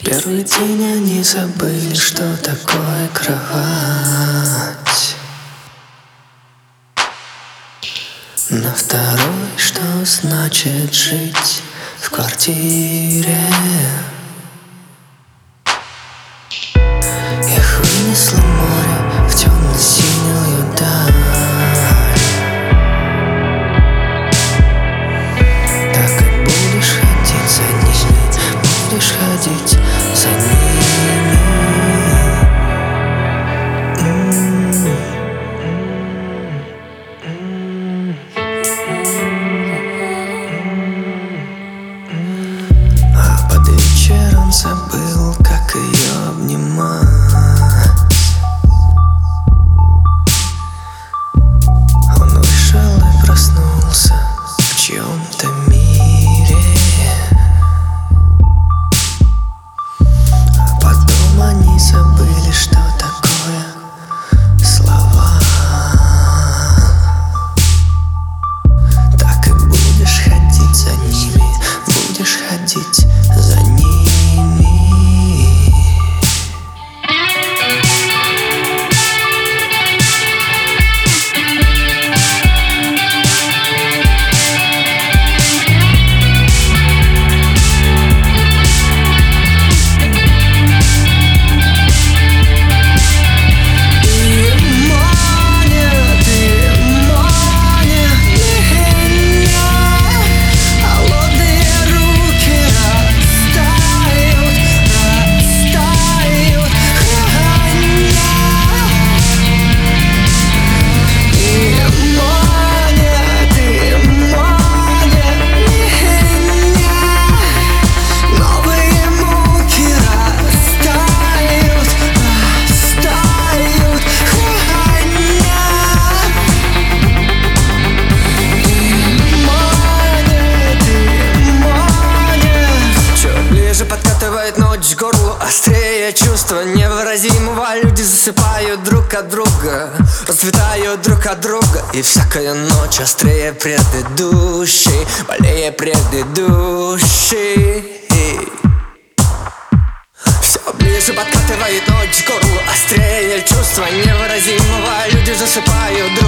Первый день они забыли, что такое кровать. На второй, что значит жить в квартире. Их вынесло море в темно-синюю даль. Так и будешь ходить за ними, будешь ходить за ними. А под вечер он забыл, как ее обнимать. Он вышел и проснулся в чьем-то мире. А потом они забыли, что такое слова. Так и будешь ходить за ними, будешь ходить за ними. Подкатывает ночь к горлу острее чувства невыразимого. Люди засыпают друг от друга, расцветают друг от друга. И всякая ночь острее предыдущей, более предыдущей. Все ближе подкатывает ночь к горлу острее чувства невыразимого. Люди засыпают друг